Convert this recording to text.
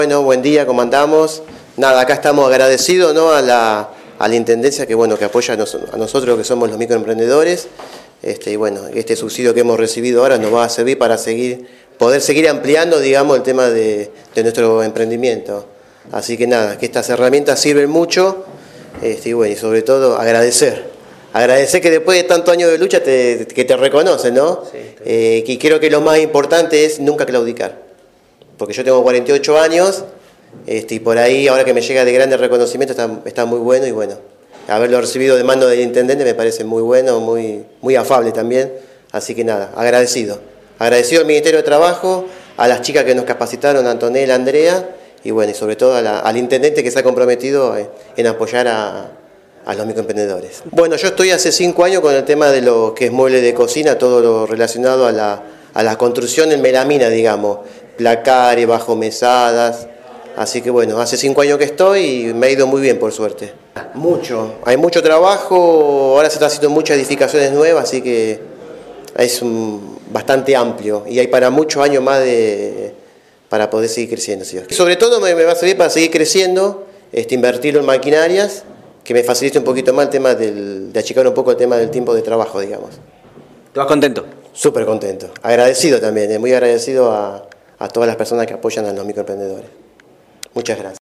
Bueno, buen día, ¿cómo andamos? Nada, acá estamos agradecidos, ¿no? a la Intendencia que apoya a nosotros que somos los microemprendedores. Y bueno, este subsidio que hemos recibido ahora nos va a servir para poder seguir ampliando, digamos, el tema de nuestro emprendimiento. Así que nada, que estas herramientas sirven mucho, y bueno, y sobre todo agradecer que después de tantos años de lucha que te reconocen, ¿no? Sí, y creo que lo más importante es nunca claudicar, porque yo tengo 48 años, y por ahí ahora que me llega de grandes reconocimientos está muy bueno, y bueno, haberlo recibido de mano del intendente me parece muy bueno, muy afable también, así que nada, agradecido al Ministerio de Trabajo, a las chicas que nos capacitaron, a Antonella, Andrea, y bueno, y sobre todo al intendente que se ha comprometido en apoyar a los microemprendedores. Bueno, yo estoy hace 5 años con el tema de lo que es mueble de cocina, todo lo relacionado a la construcción en melamina, digamos, placares, bajomesadas. Así que bueno, hace 5 años que estoy y me ha ido muy bien, por suerte. Hay mucho trabajo, ahora se están haciendo muchas edificaciones nuevas, así que es bastante amplio y hay para muchos años más para poder seguir creciendo. ¿Sí? Sobre todo me va a servir para seguir creciendo, invertirlo en maquinarias, que me facilite un poquito más el tema de achicar un poco el tema del tiempo de trabajo, digamos. ¿Te vas contento? Súper contento, agradecido también, muy agradecido a todas las personas que apoyan a los microemprendedores. Muchas gracias.